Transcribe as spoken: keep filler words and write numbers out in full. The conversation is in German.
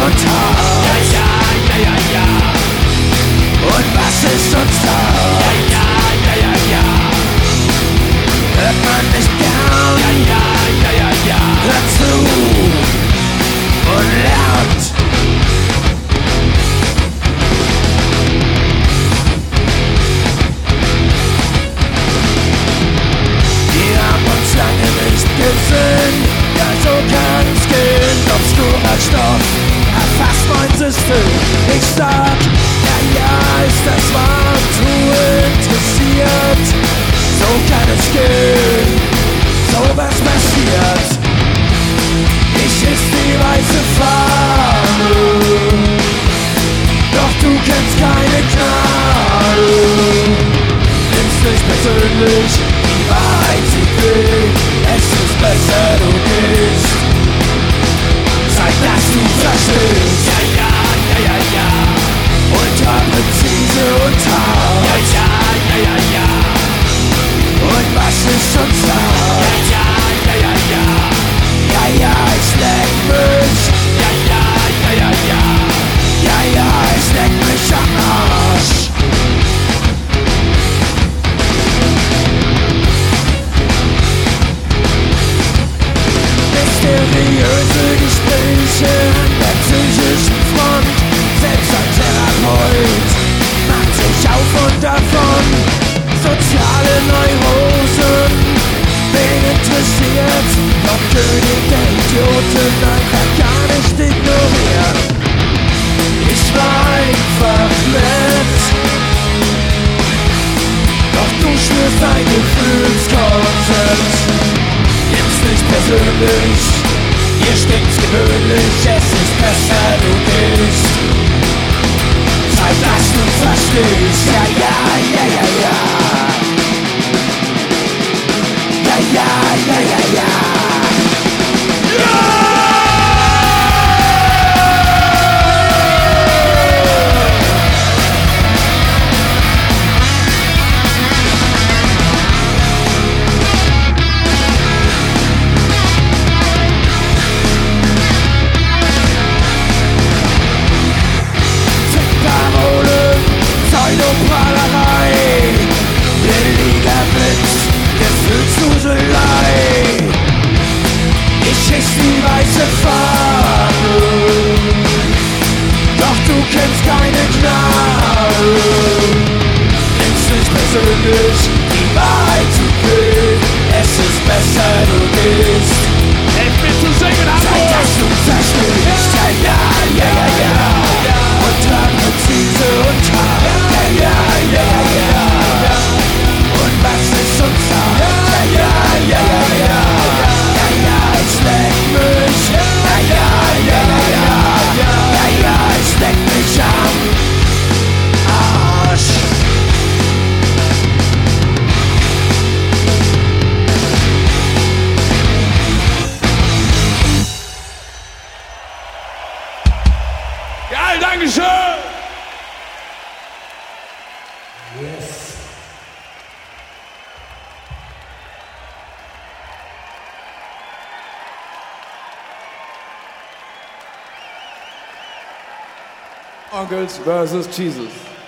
und Hass. Ja, ja, ja, ja, ja. Und was ist uns das? Ja, ja, ja, ja, ja. Hört man nicht gern? Ja, ja, ja, ja, ja. Hört zu und lernt. Wir haben uns lange nicht gesehen, ja so kann's gehen. Obskurer Stoff erfasst mein System. Ich sag, ja, ja, ist das wahr, zu interessiert. So kann es gehen, so was passiert. Ich ist die weiße Fahne, doch du kennst keine Gnade. Nimm's nicht persönlich, die Wahrheit tut weh. Es ist besser, du gehst. Zeig, dass du verstehst. Ja, ja, ja, ja, ja. Ultra präzise und hart. Ja, ja, ja, ja, ja. Und was ist uns da? Ja, ja, ja, ja, ja. Ja, ja, ich leck mich. Ja, ja, ja, ja, ja. Ja, ja, ich leck mich am Arsch. Mysteriöse Gespräche an der psychischen Front. Selbst ein Therapeut macht sich auf und davon. Soziale Neurosen, wen interessiert? Vom König der Idioten einfach gar nicht ignorieren. Ich war einfach nett, doch du spürst ein Gefühlskonzept. Nimm's nicht persönlich, hier stinkt's gewöhnlich. Es ist besser, du gehst. Zeig, dass du verstehst. Ja, ja, ja, ja, ja. Ja, ja, ja, ja, ja. Parolen, Pseudoprahlerei, billiger Witz, Gefühlsduselei. Ich hiss die weiße Fahne, doch du kennst keine Gnade. Nimm's nicht persönlich, die Wahrheit zu gehen. Es ist besser, du gehst. Helf mir zu singen, Zeig, Hamburg! dass du verstehst. Ja, ja, ja, ja, ja. Ultra präzise und hart. Ja, ja, ja, ja, ja. Und was ist uns da? Ja, ja, ja, ja, ja. Ja, ja, ich leck mich. Ja, ja, ja, ja, ja. Ja, ja, ich leck mich am Arsch. Geil, Dankeschön! Uncles versus Jesus.